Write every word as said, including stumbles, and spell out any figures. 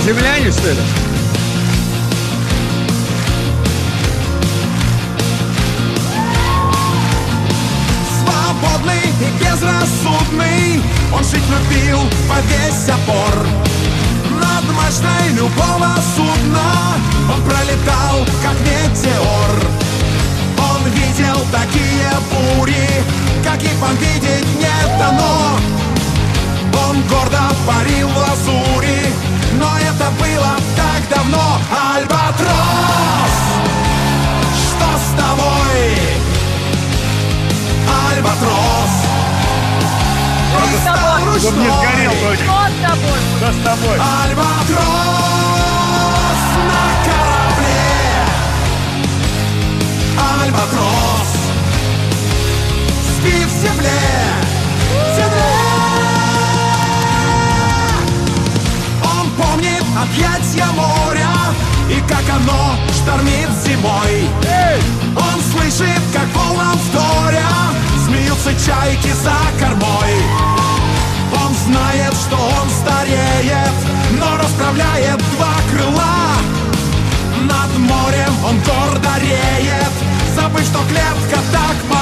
Земляне, что ли? Свободный и безрассудный, он жить любил во весь опор. Над мощной любого судна он пролетал, как метеор. Он видел такие бури, каких вам видеть не дано. Он гордо парил в лазури, но это было так давно. Альбатрос, что с тобой? Альбатрос, Что с тобой? Чтоб не сгорел вроде. Что с тобой? Что с тобой? Альбатрос на корабле. Альбатрос, спи в тепле, в тепле. Он помнит объятья моря и как оно штормит зимой. Он слышит, как волнам вторя смеются чайки за кормой. Он знает, что он стареет, но расправляет два крыла. Над морем он гордо реет, забыв, что клетка так мала.